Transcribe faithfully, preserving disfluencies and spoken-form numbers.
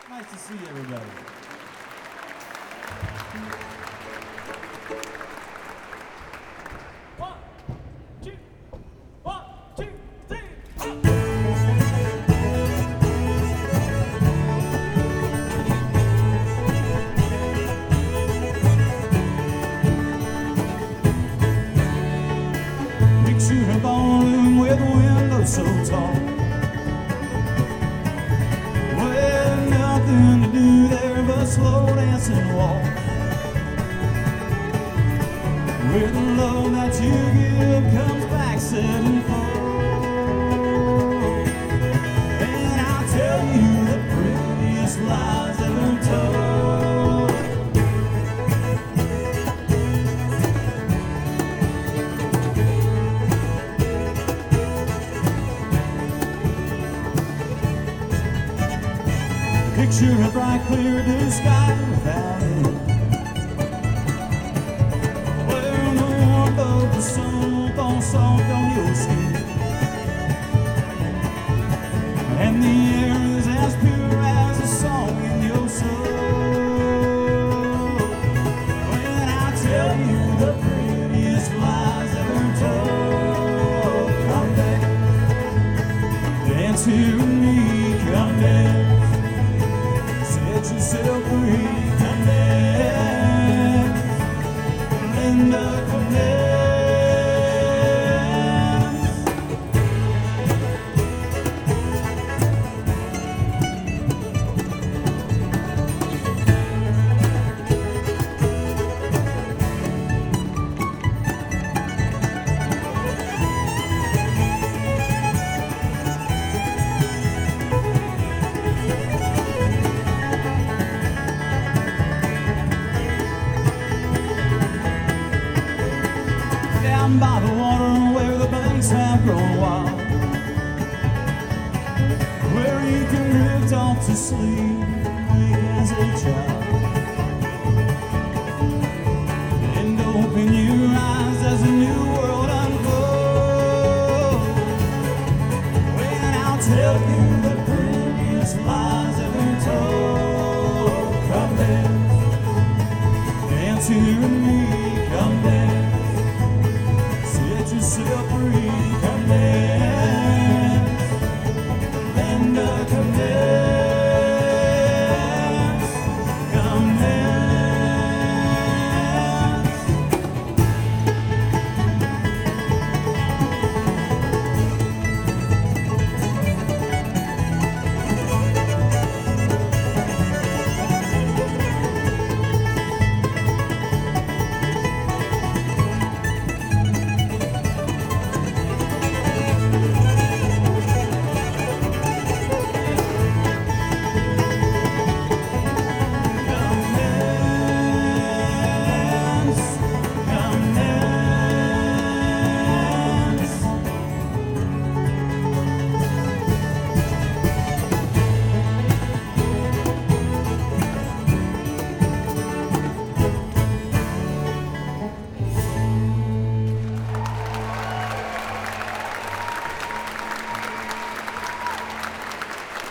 Nice to see everybody. One, two, one, two, three, four. Picture a ballroom with windows so tall, with nothing to do there but slow dance and walk. Where the love that you give comes back sevenfold. And I'll tell you the prettiest lies ever told. Picture a bright clear blue sky without it, where the warmth of the sun falls soft on your skin, and the air is as pure as a song in your soul. When I tell you the prettiest lies ever told, come back, dance here with me, come back. Set yourself free, come dance, Linda, come dance. Down by the water where the banks have grown wild, where you can drift off to sleep, wake as a child.